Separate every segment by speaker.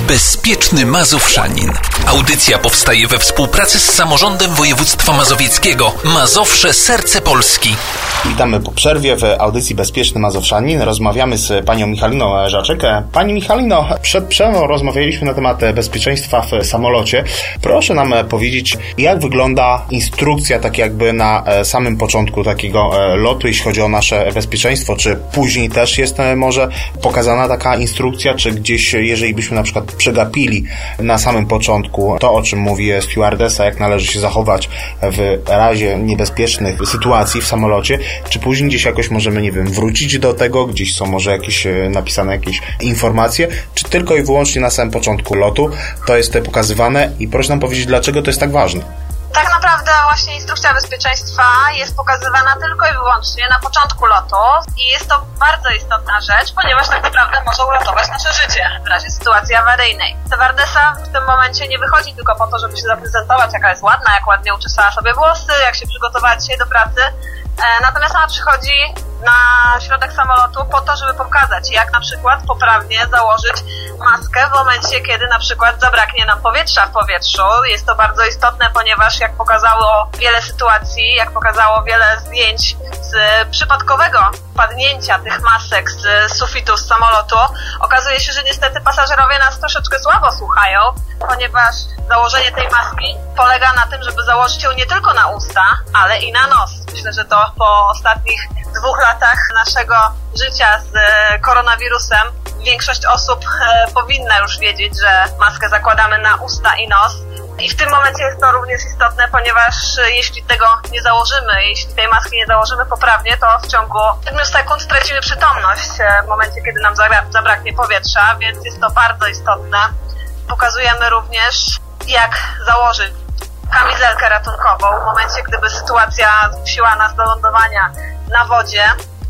Speaker 1: Bezpieczny Mazowszanin. Audycja powstaje we współpracy z Samorządem Województwa Mazowieckiego. Mazowsze - serce Polski.
Speaker 2: Witamy po przerwie w audycji Bezpieczny Mazowszanin. Rozmawiamy z panią Michaliną Żaczek. Pani Michalino, przed przerwą rozmawialiśmy na temat bezpieczeństwa w samolocie. Proszę nam powiedzieć, jak wygląda instrukcja tak jakby na samym początku takiego lotu, jeśli chodzi o nasze bezpieczeństwo. Czy później też jest może pokazana taka instrukcja, czy gdzieś, jeżeli byśmy na przykład przegapili na samym początku to, o czym mówi stewardessa, jak należy się zachować w razie niebezpiecznych sytuacji w samolocie, czy później gdzieś jakoś możemy, nie wiem, wrócić do tego, gdzieś są może jakieś napisane jakieś informacje, czy tylko i wyłącznie na samym początku lotu to jest pokazywane i proszę nam powiedzieć, dlaczego to jest tak ważne.
Speaker 3: Tak naprawdę właśnie instrukcja bezpieczeństwa jest pokazywana tylko i wyłącznie na początku lotu i jest to bardzo istotna rzecz, ponieważ tak naprawdę może uratować nasze życie w razie sytuacji awaryjnej. Stewardessa w tym momencie nie wychodzi tylko po to, żeby się zaprezentować, jaka jest ładna, jak ładnie uczesała sobie włosy, jak się przygotowała dzisiaj do pracy. Natomiast ona przychodzi na środek samolotu po to, żeby pokazać, jak na przykład poprawnie założyć maskę w momencie, kiedy na przykład zabraknie nam powietrza w powietrzu. Jest to bardzo istotne, ponieważ jak pokazało wiele sytuacji, jak pokazało wiele zdjęć z przypadkowego padnięcia tych masek z sufitu z samolotu, okazuje się, że niestety pasażerowie nas troszeczkę słabo słuchają, ponieważ założenie tej maski polega na tym, żeby założyć ją nie tylko na usta, ale i na nos. Myślę, że to po ostatnich 2 latach naszego życia z koronawirusem większość osób powinna już wiedzieć, że maskę zakładamy na usta i nos. I w tym momencie jest to również istotne, ponieważ jeśli tego nie założymy, jeśli tej maski nie założymy poprawnie, to w ciągu 7 sekund stracimy przytomność w momencie, kiedy nam zabraknie powietrza, więc jest to bardzo istotne. Pokazujemy również, jak założyć kamizelkę ratunkową w momencie, gdyby sytuacja zmusiła nas do lądowania na wodzie.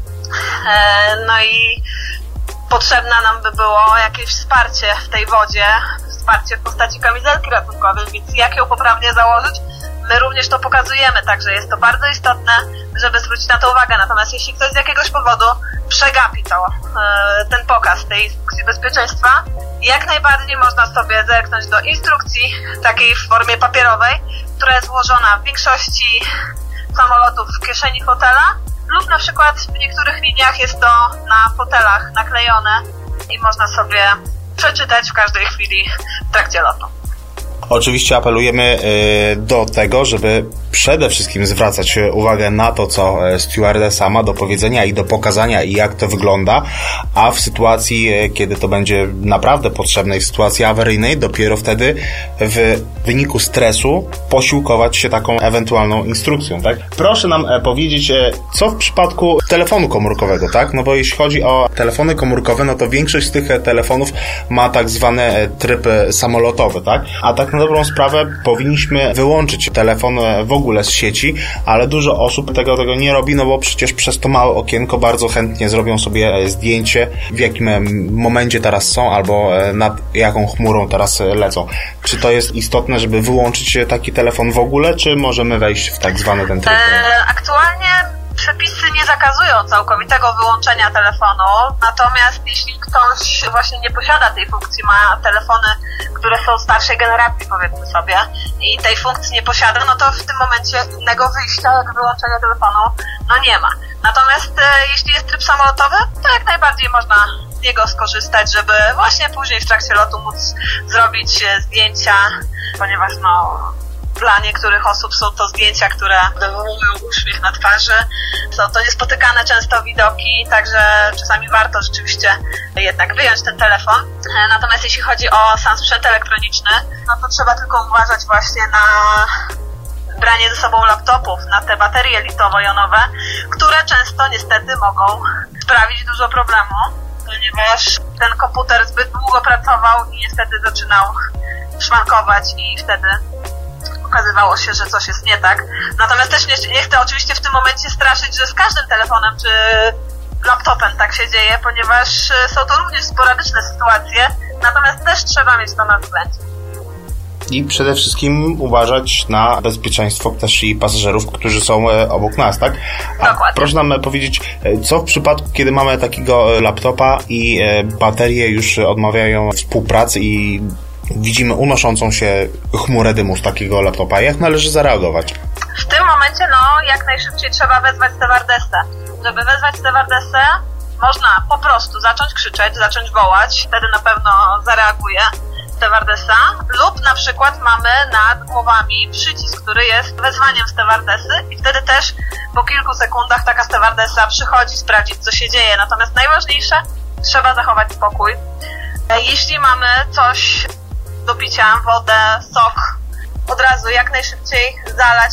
Speaker 3: No i potrzebne nam by było jakieś wsparcie w tej wodzie, wsparcie w postaci kamizelki ratunkowej, więc jak ją poprawnie założyć, my również to pokazujemy, także jest to bardzo istotne, żeby zwrócić na to uwagę. Natomiast jeśli ktoś z jakiegoś powodu przegapi ten pokaz tej instrukcji bezpieczeństwa, jak najbardziej można sobie zerknąć do instrukcji takiej w formie papierowej, która jest włożona w większości samolotów w kieszeni fotela lub na przykład w niektórych liniach jest to na fotelach naklejone i można sobie przeczytać w każdej chwili w trakcie lotu.
Speaker 2: Oczywiście apelujemy do tego, żeby przede wszystkim zwracać uwagę na to, co stewardessa ma do powiedzenia i do pokazania i jak to wygląda, a w sytuacji, kiedy to będzie naprawdę potrzebne, w sytuacji awaryjnej, dopiero wtedy w wyniku stresu posiłkować się taką ewentualną instrukcją, tak? Proszę nam powiedzieć, co w przypadku telefonu komórkowego, tak? No bo jeśli chodzi o telefony komórkowe, no to większość z tych telefonów ma tak zwany tryb samolotowy, tak? A tak na dobrą sprawę powinniśmy wyłączyć telefon w ogóle z sieci, ale dużo osób tego nie robi, no bo przecież przez to małe okienko bardzo chętnie zrobią sobie zdjęcie, w jakim momencie teraz są, albo nad jaką chmurą teraz lecą. Czy to jest istotne, żeby wyłączyć taki telefon w ogóle, czy możemy wejść w tak zwany ten tryb?
Speaker 3: Aktualnie przepisy nie zakazują całkowitego wyłączenia telefonu, natomiast jeśli ktoś właśnie nie posiada tej funkcji, ma telefony, które są starszej generacji, powiedzmy sobie, i tej funkcji nie posiada, no to w tym momencie innego wyjścia jak wyłączenie telefonu nie ma. Natomiast jeśli jest tryb samolotowy, to jak najbardziej można z niego skorzystać, żeby właśnie później w trakcie lotu móc zrobić zdjęcia, ponieważ dla niektórych osób są to zdjęcia, które wywołują uśmiech na twarzy. Są to niespotykane często widoki, także czasami warto rzeczywiście jednak wyjąć ten telefon. Natomiast jeśli chodzi o sam sprzęt elektroniczny, no to trzeba tylko uważać właśnie na branie ze sobą laptopów, na te baterie litowo-jonowe, które często niestety mogą sprawić dużo problemu, ponieważ ten komputer zbyt długo pracował i niestety zaczynał szwankować i wtedy okazywało się, że coś jest nie tak. Natomiast też nie chcę oczywiście w tym momencie straszyć, że z każdym telefonem czy laptopem tak się dzieje, ponieważ są to również sporadyczne sytuacje, natomiast też trzeba mieć to na względzie.
Speaker 2: I przede wszystkim uważać na bezpieczeństwo też i pasażerów, którzy są obok nas, tak?
Speaker 3: Dokładnie.
Speaker 2: Proszę nam powiedzieć, co w przypadku, kiedy mamy takiego laptopa i baterie już odmawiają współpracy i widzimy unoszącą się chmurę dymu z takiego laptopa. Jak należy zareagować?
Speaker 3: W tym momencie, jak najszybciej trzeba wezwać stewardessę. Żeby wezwać stewardessę, można po prostu zacząć krzyczeć, zacząć wołać, wtedy na pewno zareaguje stewardessa, lub na przykład mamy nad głowami przycisk, który jest wezwaniem stewardessy i wtedy też po kilku sekundach taka stewardessa przychodzi sprawdzić, co się dzieje. Natomiast najważniejsze, trzeba zachować spokój. Jeśli mamy coś do picia, wodę, sok, od razu jak najszybciej zalać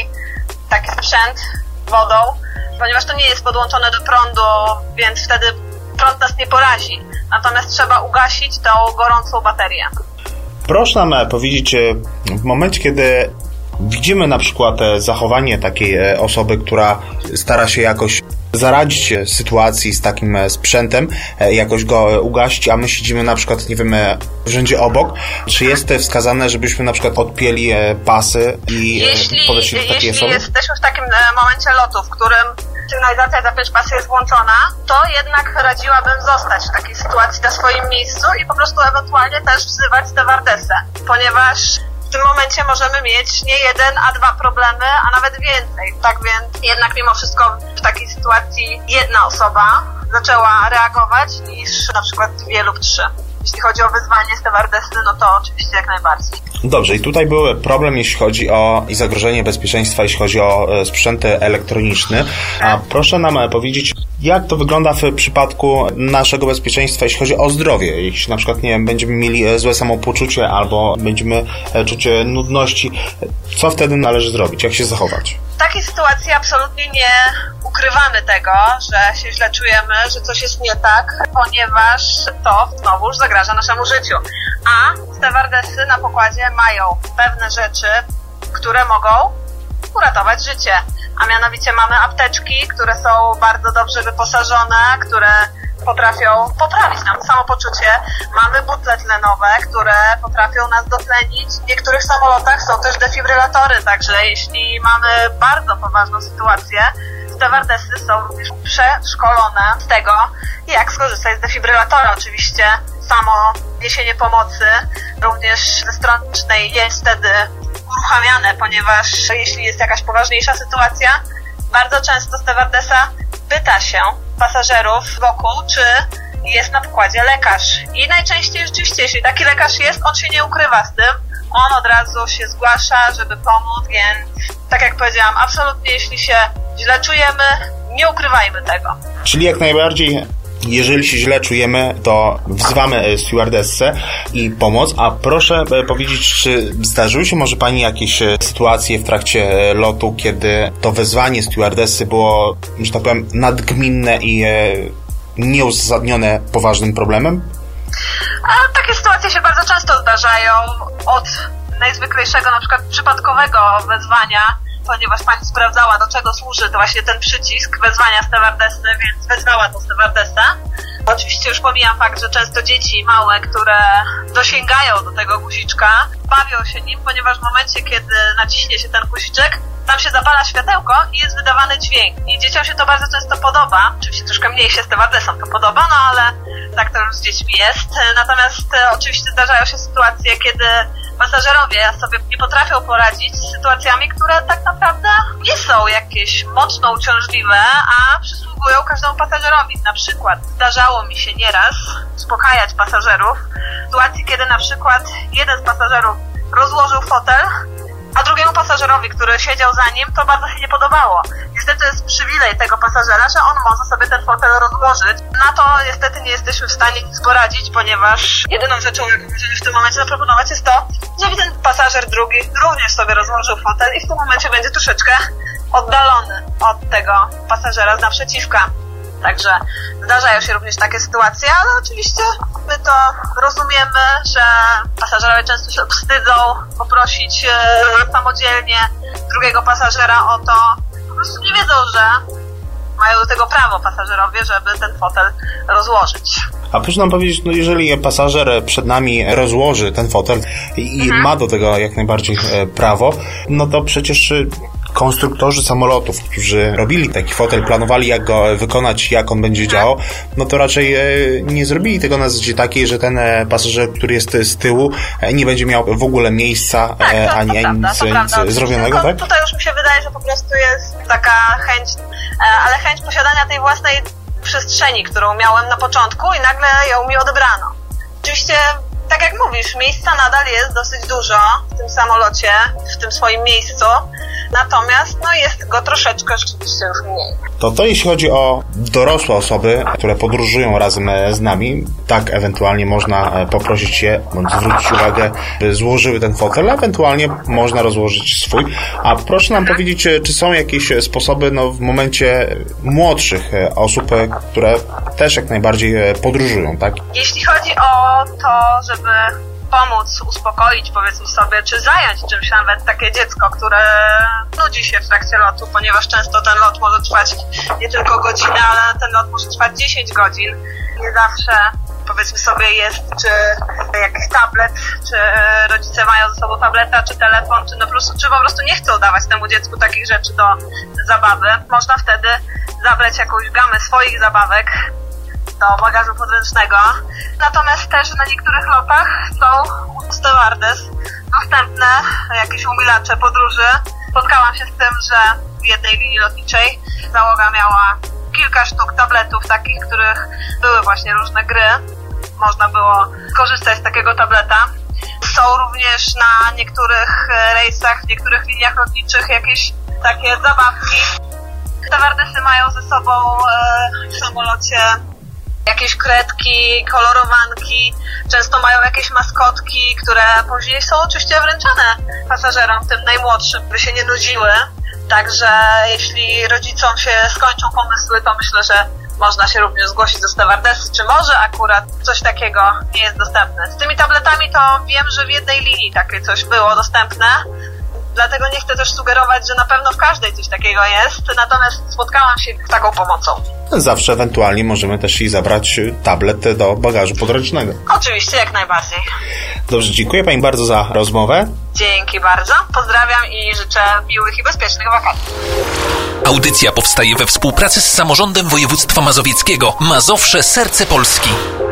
Speaker 3: taki sprzęt wodą, ponieważ to nie jest podłączone do prądu, więc wtedy prąd nas nie porazi. Natomiast trzeba ugasić tą gorącą baterię.
Speaker 2: Proszę nam powiedzieć, w momencie, kiedy widzimy na przykład zachowanie takiej osoby, która stara się jakoś zaradzić sytuacji z takim sprzętem, jakoś go ugasić, a my siedzimy na przykład, nie wiem, w rzędzie obok, czy jest wskazane, żebyśmy na przykład odpięli pasy i podeszli do takiej osoby?
Speaker 3: Jeśli jesteśmy w takim momencie lotu, w którym sygnalizacja zapiąć pasy jest włączona, to jednak radziłabym zostać w takiej sytuacji na swoim miejscu i po prostu ewentualnie też wzywać stewardessę, ponieważ w tym momencie możemy mieć nie jeden, a dwa problemy, a nawet więcej. Tak więc jednak mimo wszystko w takiej sytuacji jedna osoba zaczęła reagować niż na przykład 2 lub 3. Jeśli chodzi o wyzwanie stewardessy, no to oczywiście jak najbardziej.
Speaker 2: Dobrze, i tutaj był problem, jeśli chodzi o i zagrożenie bezpieczeństwa, jeśli chodzi o sprzęt elektroniczny. A proszę nam powiedzieć, jak to wygląda w przypadku naszego bezpieczeństwa, jeśli chodzi o zdrowie? Jeśli na przykład, nie wiem, będziemy mieli złe samopoczucie albo będziemy czuć nudności, co wtedy należy zrobić? Jak się zachować?
Speaker 3: W takiej sytuacji absolutnie nie ukrywamy tego, że się źle czujemy, że coś jest nie tak, ponieważ to znowuż zagraża naszemu życiu. A stewardessy na pokładzie mają pewne rzeczy, które mogą uratować życie. A mianowicie mamy apteczki, które są bardzo dobrze wyposażone, które potrafią poprawić nam samopoczucie. Mamy butle tlenowe, które potrafią nas dotlenić. W niektórych samolotach są też defibrylatory, także jeśli mamy bardzo poważną sytuację, stewardessy są również przeszkolone z tego, jak skorzystać z defibrylatora. Oczywiście samo niesienie pomocy również ze strony medycznej jest wtedy uruchamiane, ponieważ jeśli jest jakaś poważniejsza sytuacja, bardzo często stewardessa pyta się pasażerów wokół, czy jest na pokładzie lekarz. I najczęściej rzeczywiście, jeśli taki lekarz jest, on się nie ukrywa z tym, on od razu się zgłasza, żeby pomóc, więc tak jak powiedziałam, absolutnie jeśli się źle czujemy, nie ukrywajmy tego.
Speaker 2: Czyli jak najbardziej, jeżeli się źle czujemy, to wzywamy stewardessę i pomoc. A proszę powiedzieć, czy zdarzyły się może Pani jakieś sytuacje w trakcie lotu, kiedy to wezwanie stewardessy było, że tak powiem, nadgminne i nieuzasadnione poważnym problemem?
Speaker 3: A takie sytuacje się bardzo często zdarzają, od najzwyklejszego, na przykład przypadkowego wezwania, ponieważ Pani sprawdzała, do czego służy to właśnie ten przycisk wezwania stewardessy, więc wezwała tą stewardessę. Oczywiście już pomijam fakt, że często dzieci małe, które dosięgają do tego guziczka, bawią się nim, ponieważ w momencie, kiedy naciśnie się ten guziczek, tam się zapala światełko i jest wydawany dźwięk. I dzieciom się to bardzo często podoba. Oczywiście troszkę mniej się stewardesom to podoba, no ale tak to już z dziećmi jest. Natomiast oczywiście zdarzają się sytuacje, kiedy pasażerowie sobie nie potrafią poradzić z sytuacjami, które tak naprawdę nie są jakieś mocno uciążliwe, a przysługują każdemu pasażerowi. Na przykład zdarzało mi się nieraz uspokajać pasażerów w sytuacji, kiedy na przykład jeden z pasażerów rozłożył fotel, a drugiemu pasażerowi, który siedział za nim, to bardzo się nie podobało. Niestety jest przywilej tego pasażera, że on może sobie ten fotel rozłożyć. Na to niestety nie jesteśmy w stanie nic poradzić, ponieważ jedyną rzeczą, jaką możemy w tym momencie zaproponować, jest to, żeby ten pasażer drugi również sobie rozłożył fotel i w tym momencie będzie troszeczkę oddalony od tego pasażera z naprzeciwka. Także zdarzają się również takie sytuacje, ale oczywiście my to rozumiemy, że pasażerowie często się wstydzą poprosić samodzielnie drugiego pasażera o to. Po prostu nie wiedzą, że mają do tego prawo pasażerowie, żeby ten fotel rozłożyć.
Speaker 2: A proszę nam powiedzieć, no jeżeli pasażer przed nami rozłoży ten fotel i ma do tego jak najbardziej prawo, no to przecież konstruktorzy samolotów, którzy robili taki fotel, planowali jak go wykonać, jak on będzie działał, no to raczej nie zrobili tego na zasadzie takiej, że ten pasażer, który jest z tyłu, nie będzie miał w ogóle miejsca ani nic zrobionego, tak?
Speaker 3: Tutaj już mi się wydaje, że po prostu jest taka chęć, ale chęć posiadania tej własnej przestrzeni, którą miałem na początku i nagle ją mi odebrano. Oczywiście, tak jak mówisz, miejsca nadal jest dosyć dużo w tym samolocie, w tym swoim miejscu, natomiast jest go troszeczkę rzeczywiście już mniej.
Speaker 2: To jeśli chodzi o dorosłe osoby, które podróżują razem z nami, tak ewentualnie można poprosić je, bądź zwrócić uwagę, by złożyły ten fotel, ewentualnie można rozłożyć swój. A proszę nam powiedzieć, czy są jakieś sposoby w momencie młodszych osób, które też jak najbardziej podróżują, tak?
Speaker 3: Jeśli chodzi o to, żeby pomóc, uspokoić, powiedzmy sobie, czy zająć czymś nawet takie dziecko, które nudzi się w trakcie lotu, ponieważ często ten lot może trwać nie tylko godzinę, ale ten lot może trwać 10 godzin. Nie zawsze, powiedzmy sobie, jest czy jakiś tablet, czy rodzice mają ze sobą tableta, czy telefon, czy po prostu nie chcą dawać temu dziecku takich rzeczy do zabawy. Można wtedy zabrać jakąś gamę swoich zabawek do bagażu podręcznego. Natomiast też na niektórych lotach są stewardess dostępne jakieś umilacze podróży. Spotkałam się z tym, że w jednej linii lotniczej załoga miała kilka sztuk tabletów takich, w których były właśnie różne gry. Można było skorzystać z takiego tableta. Są również na niektórych rejsach, w niektórych liniach lotniczych jakieś takie zabawki. Stewardessy mają ze sobą w samolocie jakieś kredki, kolorowanki, często mają jakieś maskotki, które później są oczywiście wręczane pasażerom, tym najmłodszym, by się nie nudziły. Także jeśli rodzicom się skończą pomysły, to myślę, że można się również zgłosić do stewardessy, czy może akurat coś takiego nie jest dostępne. Z tymi tabletami to wiem, że w jednej linii takie coś było dostępne. Dlatego nie chcę też sugerować, że na pewno w każdej coś takiego jest, natomiast spotkałam się z taką pomocą.
Speaker 2: Zawsze ewentualnie możemy też i zabrać tablet do bagażu podręcznego.
Speaker 3: Oczywiście, jak najbardziej.
Speaker 2: Dobrze, dziękuję Pani bardzo za rozmowę.
Speaker 3: Dzięki bardzo, pozdrawiam i życzę miłych i bezpiecznych wakacji.
Speaker 1: Audycja powstaje we współpracy z Samorządem Województwa Mazowieckiego. Mazowsze, serce Polski.